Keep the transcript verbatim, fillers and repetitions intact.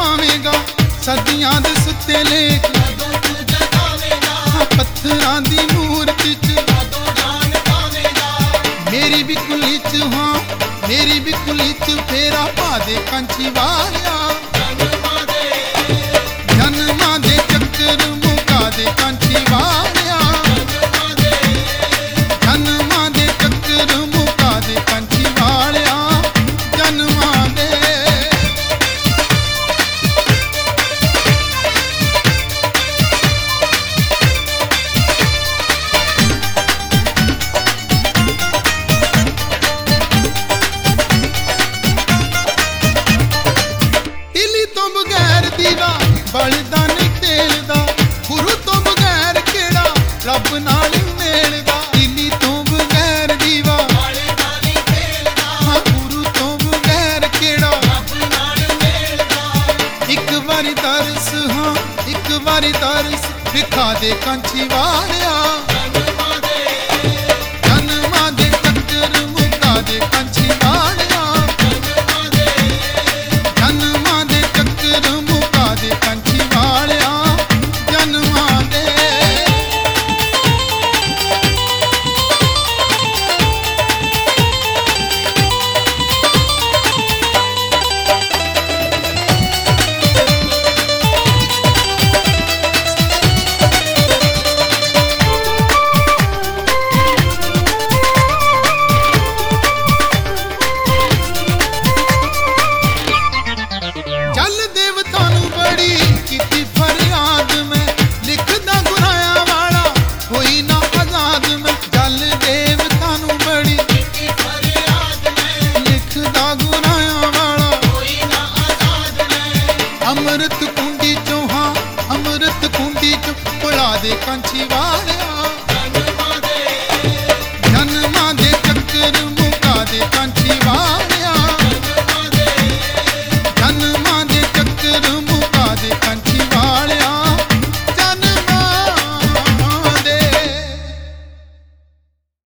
ਪਾਵੇਂਗਾ, ਸਦੀਆਂ ਦੇ ਸੁੱਤੇ ਲੇਖ ਜਦੋਂ ਤੂੰ ਜਗਾਵੇਂਗਾ, ਪੱਥਰਾਂ ਦੀ ਮੂਰਤ ਚ ਜਦੋਂ ਜਾਨ ਪਾਵੇਂਗਾ। ਮੇਰੀ ਵੀ ਕੁਲੀ ਚ ਹਾਂ, ਮੇਰੀ ਵੀ ਕੁਲੀ ਚ ਫੇਰਾ ਪਾ ਦੇ ਕਾਂਚੀ ਵਾਲਿਆ। ਜਨਮਾਂ ਦੇ ਜਨਮਾਂ ਦੇ ਚੱਕਰ ਮੁਕਾ ਦੇ ਕਾਂਚੀ ਵਾਲਿਆ। ਜਨਮਾਂ ਦੇ ਜਨਮਾਂ ਦੇ ਚੱਕਰ ਮੁਕਾ ਦੇ ਕਾਂਚੀ ਵਾਲਿਆ। ਜਨਮਾਂ ਦੇ ਤਿਲੀ ਤੋਂ ਬਗੈਰ ਦੀਵਾ ਬਲਦਾ ਨਹੀਂ ਤੇਲਦਾ, ਗੁਰੂ ਤੋਂ ਬਗੈਰ ਕਿਹੜਾ ਰੱਬ ਨਾਲ ਮੇਲਦਾ। ਤਿਲੀ ਤੋਂ ਬਗੈਰ ਦੀਵਾ ਵਾਲੇ ਦਾ ਨਹੀਂ ਖੇਲਦਾ, ਹਾਂ, ਗੁਰੂ ਤੋਂ ਬਗੈਰ ਕਿਹੜਾ ਰੱਬ ਨਾਲ ਮੇਲਦਾ। ਇੱਕ ਵਾਰੀ ਤਰਸ, ਹਾਂ ਇੱਕ ਵਾਰੀ ਤਰਸ ਵਿਖਾ ਦੇ ਕਾਂਚੀ ਵਾਲਿਆ। ਜਨਮਾਂ ਦੇ ਜਨਮਾਂ ਦੇ ਚੱਕਰ ਮੁਕਾ ਦੇ ਕਾਂਚੀ ਵਾਲਿਆ। ਜਨਮਾਂ ਦੇ ਜਨਮਾਂ ਦੇ ਚੱਕਰ ਮੁਕਾ ਦੇ ਕਾਂਚੀ ਵਾਲਿਆ। ਜਨਮਾਂ ਦੇ ਚੱਲ ਦੇਵਤਾ ਨੂੰ ਬੜੀ ਕੀਤੀ ਫਰਿਆਦ ਮੈਂ, ਲਿਖਦਾ ਗੁਨਾਹਾਂ ਵਾਲਾ ਹੋਈ ਨਾ ਆਜ਼ਾਦ ਮੈਂ। ਚੱਲ ਦੇਵਤਾ ਨੂੰ ਬੜੀ ਕੀਤੀ ਫਰਿਆਦ ਮੈਂ, ਲਿਖਦਾ ਗੁਨਾਹਾਂ ਵਾਲਾ ਹੋਈ ਨਾ ਆਜ਼ਾਦ ਮੈਂ। ਅੰਮ੍ਰਿਤ ਕੁੰਡੀ ਚੋਂ, ਹਾਂ ਅੰਮ੍ਰਿਤ ਕੁੰਡੀ ਚ ਪੁਲਾ ਦੇ ਕਾਂਚੀ ਵਾਲਿਆ।